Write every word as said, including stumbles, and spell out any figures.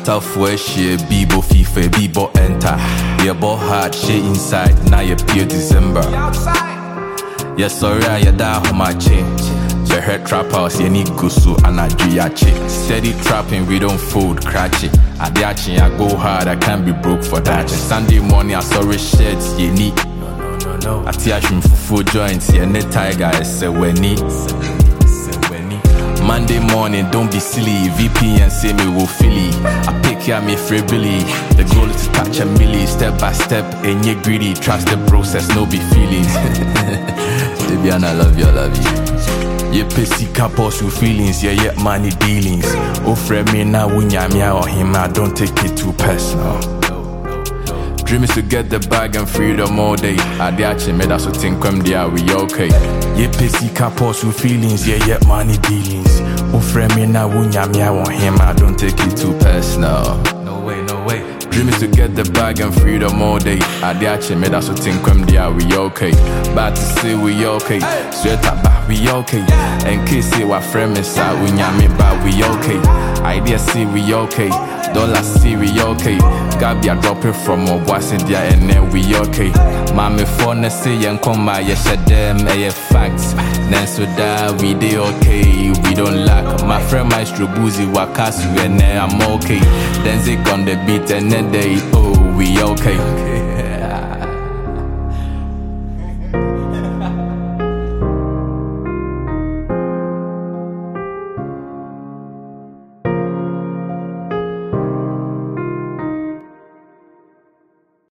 tough way she Bibo FIFA, Bibo enter. Yeah, ball hard, she inside, now you pure December. Yes, sorry, I die on my chin. The head trap house, you need gusu and I do ya chick. Steady trapping, we don't fold, cratchy. I diachi, I go hard, I can't be broke for that. Sunday morning, I saw shirts, you need. No, no, no. I teach him for full joints, yeah, net tiger, I say when he. Monday morning, don't be silly. V P N say me will Philly. I pick ya me free Billy. The goal is to touch a milli, step by step. And you greedy, trust the process, no be feelings. Debian, I love you, I love you. You pissy couples with feelings, yeah, yeah, money dealings. Oh, friend me now, when ya me or him, I don't take it too personal. Dream is to get the bag and freedom all day. I diachi made us think come there, we okay. Yeah, pissy couples with feelings, yeah, yeah, money dealings. Oh, friend me now, when ya me or him, I don't take it too personal. No way, no way. Dream is to get the bag and freedom all day. I diachi made us think come there, we okay. Bad to say we okay. Sweat up, we okay. And kiss say what friend is out when ya me but we okay. Idea see we okay. Dollar see we okay. Gabi a drop it from a boss in there and then we okay. Mommy phone say and come by yes them a facts. Then so that we dey okay. We don't lack. My friend Maestro Boozy Wakasu and then I'm okay. Then they on the beat and then they oh we okay.